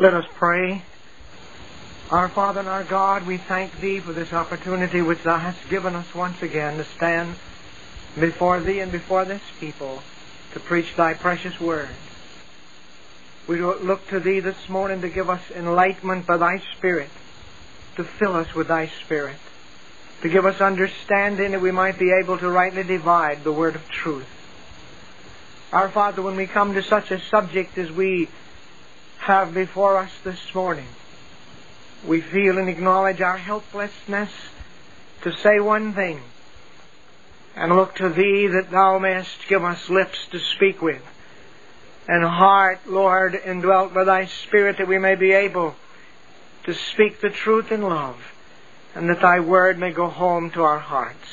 Let us pray. Our Father and our God, we thank Thee for this opportunity which Thou hast given us once again to stand before Thee and before this people to preach Thy precious word. We look to Thee this morning to give us enlightenment by Thy Spirit, to fill us with Thy Spirit, to give us understanding that we might be able to rightly divide the word of truth. Our Father, when we come to such a subject as we have before us this morning, we feel and acknowledge our helplessness to say one thing, and look to Thee that Thou mayest give us lips to speak with, and heart, Lord, indwelt by Thy Spirit, that we may be able to speak the truth in love, and that Thy word may go home to our hearts.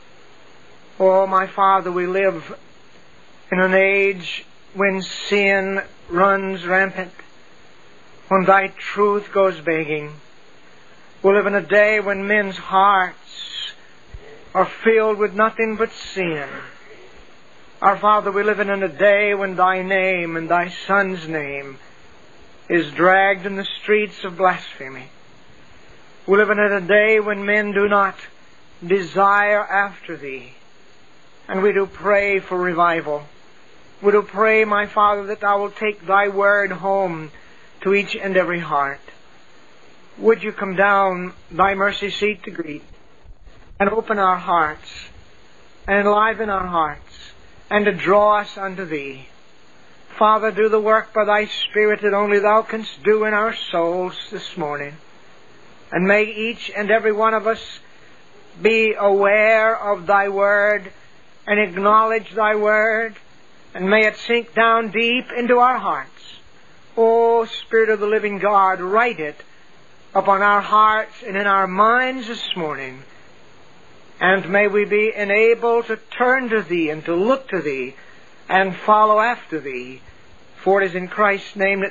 Oh, my Father, we live in an age when sin runs rampant, when Thy truth goes begging. We live in a day when men's hearts are filled with nothing but sin. Our Father, we live in a day when Thy name and Thy Son's name is dragged in the streets of blasphemy. We live in a day when men do not desire after Thee. And we do pray for revival. We do pray, my Father, that Thou wilt take Thy word home to each and every heart. Would You come down Thy mercy seat to greet, and open our hearts, and enliven our hearts, and to draw us unto Thee. Father, do the work by Thy Spirit that only Thou canst do in our souls this morning. And may each and every one of us be aware of Thy word and acknowledge Thy word, and may it sink down deep into our hearts. O Spirit of the living God, write it upon our hearts and in our minds this morning. And may we be enabled to turn to Thee and to look to Thee and follow after Thee. For it is in Christ's name that